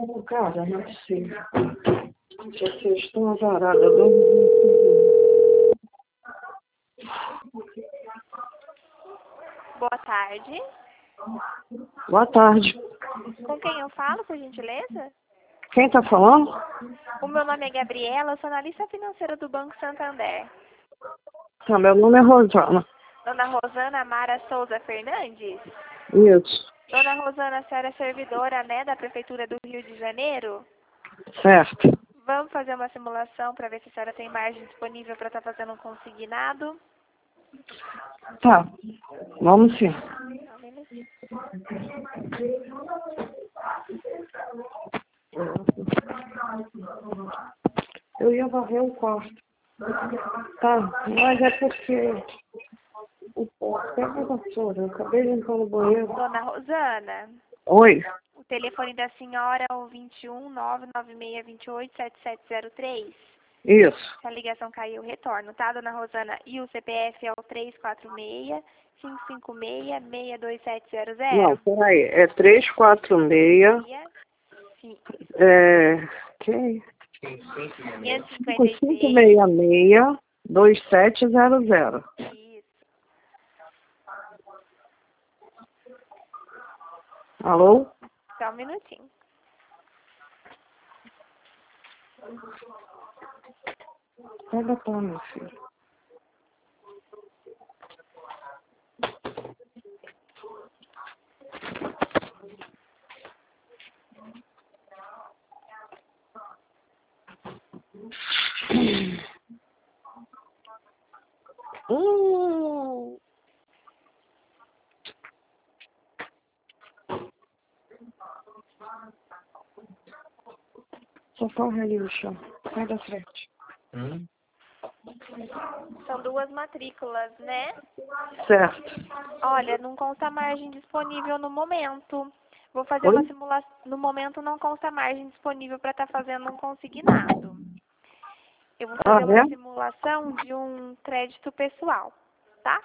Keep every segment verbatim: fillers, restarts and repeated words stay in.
Cara, não é possível. Vocês estão azaradas. Do... Boa tarde. Boa tarde. Com quem eu falo, por gentileza? Quem está falando? O meu nome é Gabriela, eu sou analista financeira do Banco Santander. Tá, meu nome é Rosana. Dona Rosana Mara Souza Fernandes? Isso. Dona Rosana, a senhora é servidora, né, da Prefeitura do Rio de Janeiro? Certo. Vamos fazer uma simulação para ver se a senhora tem margem disponível para estar fazendo um consignado? Tá. Vamos sim. Não, beleza. Eu ia varrer o quarto. Tá, mas é porque o porco pega a vassoura. Eu acabei de entrar no banheiro. Dona Rosana, Oi. o telefone da senhora é o dois um nove nove seis dois oito sete sete zero três. Isso. Se a ligação cair, eu retorno, tá, Dona Rosana? E o C P F é o três quatro seis, cinco cinco seis, seis dois sete zero zero? Não, peraí. É três quatro seis. Sim. É. Que? quinhentos e cinco cinquenta e cinco seis. seis seis dois sete zero zero. Isso. Alô? Só um minutinho. Pega pra meu filho. Hum. Só corre ali no chão. Sai da frente. Hum? São duas matrículas, né? Certo. Olha, não consta margem disponível no momento. Vou fazer uma Oi? simulação. No momento não consta margem disponível para estar fazendo um consignado. Eu vou Ah, fazer uma é? simulação de um crédito pessoal, tá?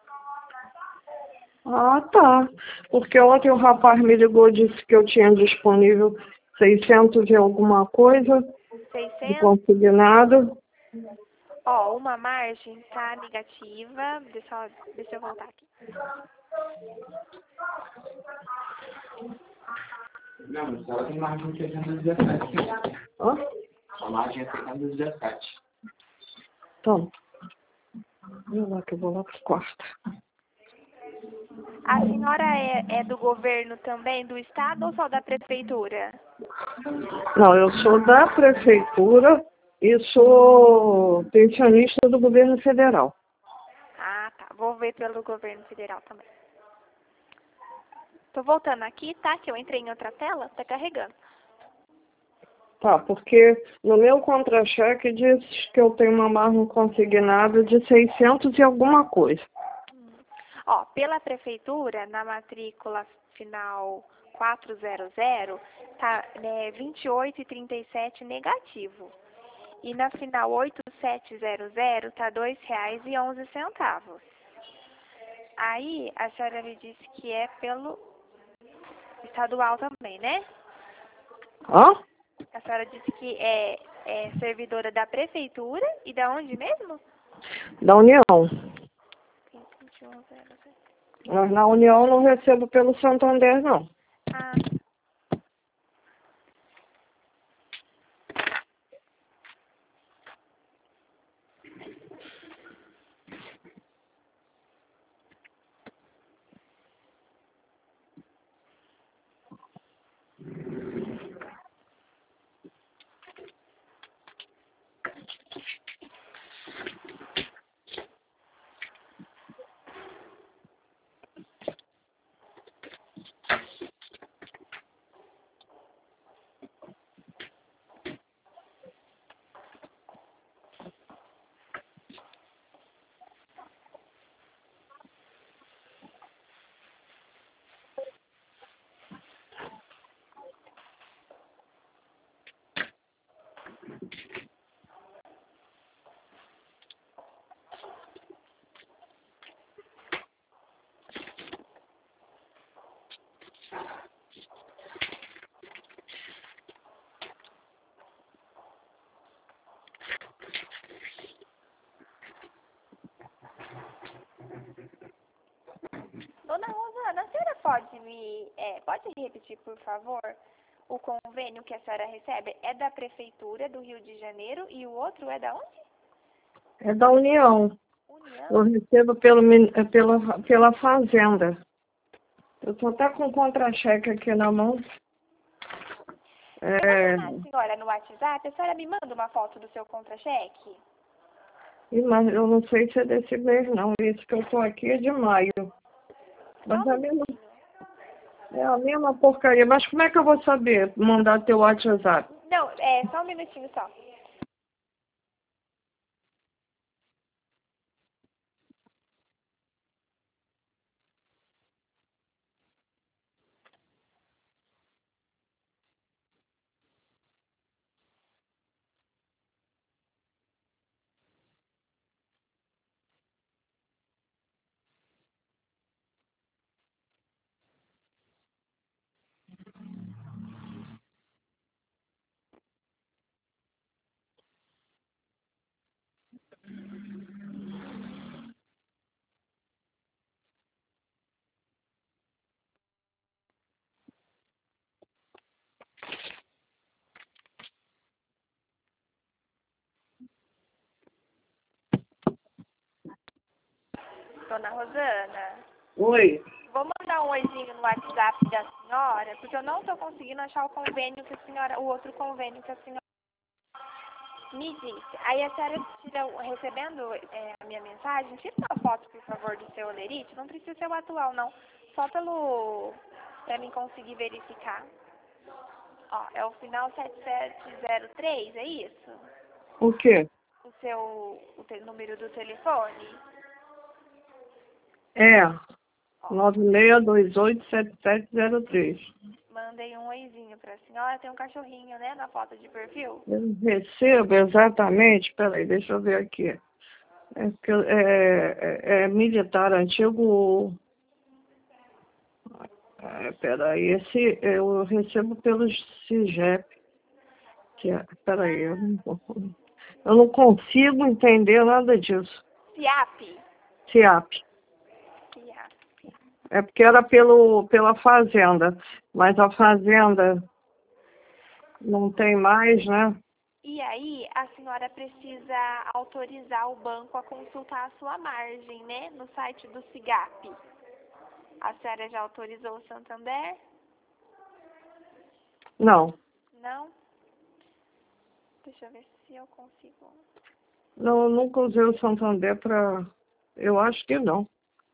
Ah, tá. Porque ontem o rapaz me ligou e disse que eu tinha disponível seiscentos e alguma coisa de seiscentos. consignado. Ó, uma margem tá negativa. Deixa eu, deixa eu voltar aqui. Não, mas ela tem margem de seiscentos e dezessete. Hã? A margem é seiscentos e dezessete. Então. Vou lá que eu vou lá pro quarto. A senhora é, é do governo também, do estado ou só da prefeitura? Não, eu sou da prefeitura e sou pensionista do governo federal. Ah, tá. Vou ver pelo governo federal também. Tô voltando aqui, tá? Que eu entrei em outra tela, tá carregando. Tá, porque no meu contra-cheque diz que eu tenho uma margem consignada de seiscentos e alguma coisa. Hum. Ó, pela prefeitura, na matrícula final quatrocentos, tá né, vinte e oito e trinta e sete negativo. E na final oito sete zero zero tá dois reais e onze centavos. Aí a senhora me disse que é pelo estadual também, né? Hã? A senhora disse que é, é servidora da prefeitura e da onde mesmo? Da União. vinte e um zero zero. Mas na União eu não recebo pelo Santander, não. Ah, pode me, é, pode repetir, por favor, o convênio que a senhora recebe? É da Prefeitura do Rio de Janeiro e o outro é da onde? É da União. União? Eu recebo pelo, min- é pela, pela Fazenda. Eu estou até com o contra-cheque aqui na mão. Eu É, vou chamar a senhora no WhatsApp, a senhora me manda uma foto do seu contra-cheque? e, mas eu não sei se é desse mês, não. Isso que eu estou aqui é de maio. Só Mas um é a mesma, minutinho. é a mesma porcaria. Mas como é que eu vou saber mandar teu WhatsApp? Não, é só um minutinho só. Dona Rosana, Oi. vou mandar um oizinho no WhatsApp da senhora, porque eu não estou conseguindo achar o convênio que a senhora, o outro convênio que a senhora me disse. Aí a senhora tira, o- recebendo é, a minha mensagem, tira uma foto, por favor, do seu olerite. Não precisa ser o atual, não. Só pelo, pra mim conseguir verificar. Ó, é o final sete sete zero três, é isso? O quê? O seu, o te- número do telefone? É. Ó, nove seis dois oito sete sete zero três. mandei um oizinho pra senhora. Tem um cachorrinho, né, na foto de perfil? Eu recebo exatamente, peraí, deixa eu ver aqui. É, que eu- é, é, é militar antigo. É, peraí, esse eu recebo pelo CIGEP. Que é, peraí, eu não, eu não consigo entender nada disso. SIAP. CIAP. SIAP. É porque era pelo, pela fazenda, mas a fazenda não tem mais, né? E aí, a senhora precisa autorizar o banco a consultar a sua margem, né? No site do SIGAP. A senhora já autorizou o Santander? Não, Não? Deixa eu ver se eu consigo. não, eu nunca usei o Santander para. Eu acho que não.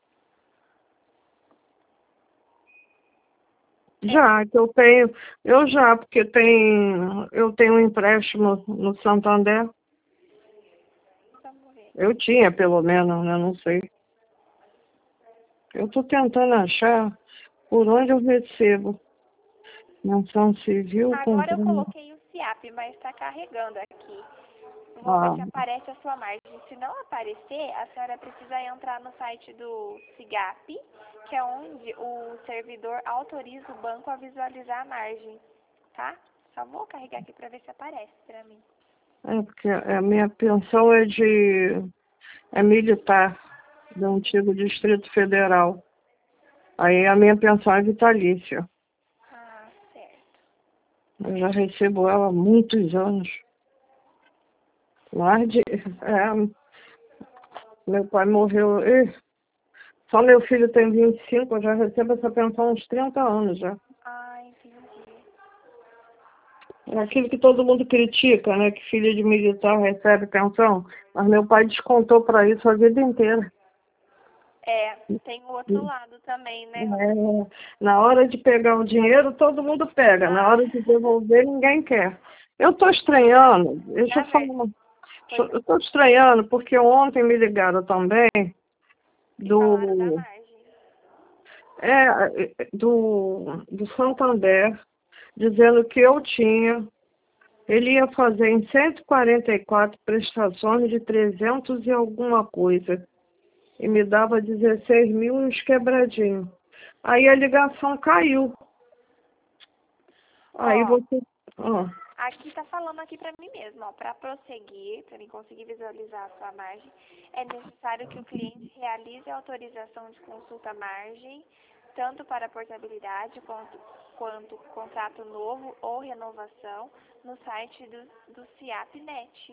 Já, que eu tenho, eu já, porque tem, eu tenho um empréstimo no Santander. Vamos ver. Eu tinha, pelo menos, né? Não sei. Eu estou tentando achar por onde eu recebo. Menção civil, Agora eu comprando. coloquei o SIAP, mas está carregando aqui. Vou ver Ah, se aparece a sua margem. Se não aparecer, a senhora precisa entrar no site do SIGAP, que é onde o servidor autoriza o banco a visualizar a margem, tá? Só vou carregar aqui para ver se aparece para mim. é porque a minha pensão é de é militar, do antigo Distrito Federal. Aí a minha pensão é vitalícia. Ah, certo. Eu já recebo ela há muitos anos. Mais de. É, meu pai morreu. ih, Só meu filho tem vinte e cinco, eu já recebo essa pensão há uns trinta anos já. Ah, entendi. É aquilo que todo mundo critica, né? Que filho de militar recebe pensão. Mas meu pai descontou para isso a vida inteira. É, tem o outro lado também, né? É, na hora de pegar o dinheiro, todo mundo pega. Na Ah, hora de devolver, ninguém quer. Eu estou estranhando, deixa na eu falar, verdade, uma- pois eu estou estranhando porque ontem me ligaram também e falaram da do, margem. é, do, do Santander, dizendo que eu tinha, ele ia fazer em cento e quarenta e quatro prestações de trezentos e alguma coisa. E me dava dezesseis mil e uns quebradinhos. Aí a ligação caiu. Aí Ó, você. Ó, aqui tá falando aqui pra mim mesmo, ó, para prosseguir, para mim conseguir visualizar a sua margem, é necessário que o cliente realize a autorização de consulta margem tanto para portabilidade quanto, quanto contrato novo ou renovação, no site do, do CIAP.net.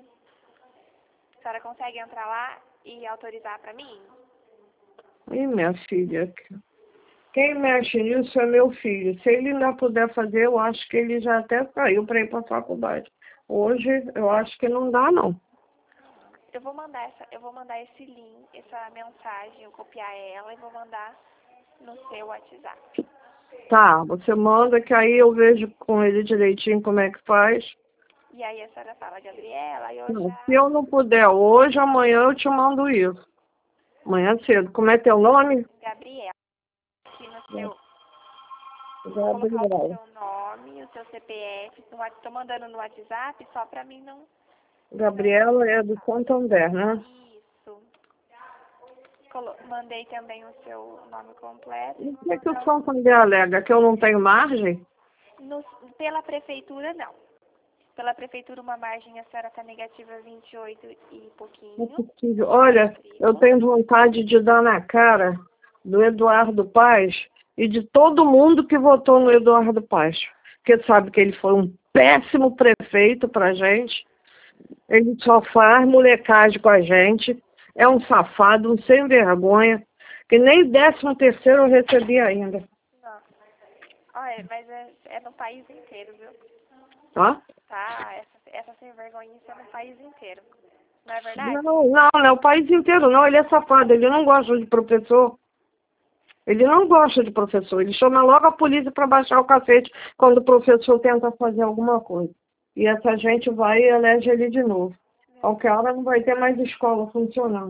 A senhora consegue entrar lá e autorizar para mim? Ih, minha filha, quem mexe nisso é meu filho. Se ele ainda puder fazer, eu acho que ele já até saiu para ir para a faculdade. Hoje, eu acho que não dá, não. Eu vou mandar essa, eu vou mandar esse link, essa mensagem, eu copiar ela e vou mandar no seu WhatsApp. Tá, você manda que aí eu vejo com ele direitinho como é que faz. E aí a senhora fala, Gabriela, eu Não, já... se eu não puder hoje, amanhã eu te mando isso. Amanhã cedo. Como é teu nome? Gabriela, aqui no seu... Gabriela. Colocar o seu nome, o seu C P F, estou mandando no WhatsApp só para mim não... Gabriela é do Santander, né? Isso. Colo... Mandei também o seu nome completo. E o que, é que o Santander alega? Que eu não tenho margem? No... Pela prefeitura, não. Pela prefeitura, uma margem, a senhora está negativa vinte e oito e pouquinho. Não é possível. Olha, eu tenho vontade de dar na cara do Eduardo Paes e de todo mundo que votou no Eduardo Paes. Porque sabe que ele foi um péssimo prefeito pra gente. Ele só faz molecagem com a gente. É um safado, um sem vergonha, que nem décimo terceiro eu recebi ainda. Nossa. Olha, mas é, é no país inteiro, viu? Tá? Tá, essa, essa sem vergonhice é no país inteiro. Não é verdade? Não, não, não é o país inteiro, não. Ele é safado, ele não gosta de professor. Ele não gosta de professor. Ele chama logo a polícia para baixar o cacete quando o professor tenta fazer alguma coisa. E essa gente vai e elege ele de novo. Qualquer hora não vai ter mais escola funcionando.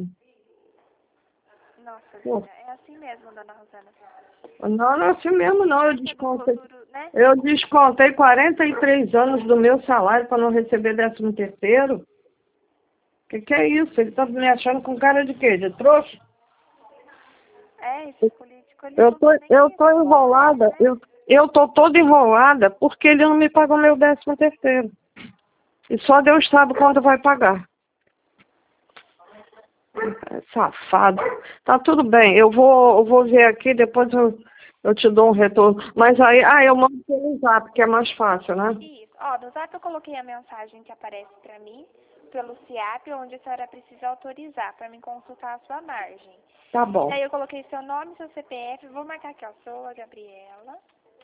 Nossa, Pô. vida, é assim mesmo, dona Rosana. Não, não é assim mesmo, não. Eu descontei, Futuro, né? eu descontei quarenta e três anos do meu salário para não receber décimo terceiro. O que, que é isso? Ele tá me achando com cara de quê? De trouxa? É, esse político, ele Eu não tô, tá nem eu aí tô pra enrolada. né? Eu, eu tô toda enrolada porque ele não me pagou meu décimo terceiro. E só Deus sabe quando vai pagar. Safado. Tá tudo bem. Eu vou, eu vou ver aqui, depois eu, eu te dou um retorno. Mas aí, ah, eu mando pelo zap, que é mais fácil, né? Isso. Ó, no zap eu coloquei a mensagem que aparece pra mim, pelo CIAP, onde a senhora precisa autorizar pra mim consultar a sua margem. Tá bom. Aí eu coloquei seu nome, seu C P F, vou marcar aqui, ó, sou a Gabriela.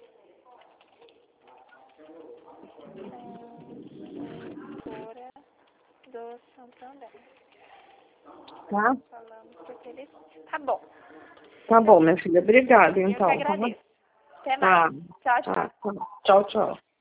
Consultora do Santander. Tá? Falamos por telefone. Tá bom. Tá bom, minha filha. Obrigada, Eu então. que agradeço. Até Tá. mais. Tchau, tchau. Tá. Tchau, tchau.